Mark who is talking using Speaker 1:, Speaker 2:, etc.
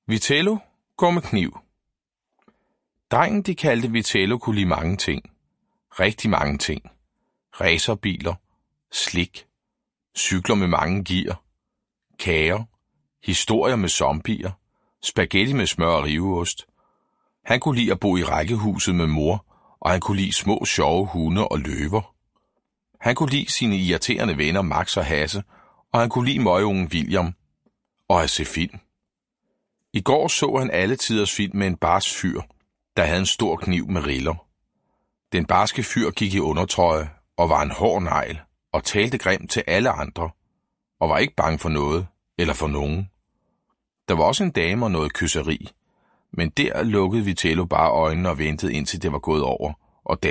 Speaker 1: Vitello går med kniv. Drengen, de kaldte Vitello, kunne lide mange ting. Rigtig mange ting. Racerbiler, slik, cykler med mange gear, kager, historier med zombier, spaghetti med smør og riveost. Han kunne lide at bo i rækkehuset med mor, og han kunne lide små sjove hunde og løver. Han kunne lide sine irriterende venner Max og Hasse, og han kunne lide møgungen William og at se film. I går så han alle tiders film med en barsk fyr, der havde en stor kniv med riller. Den barske fyr gik i undertrøje og var en hård negl og talte grimt til alle andre, og var ikke bange for noget eller for nogen. Der var også en dame og noget kysseri, men der lukkede Vitello bare øjnene og ventede indtil det var gået over, og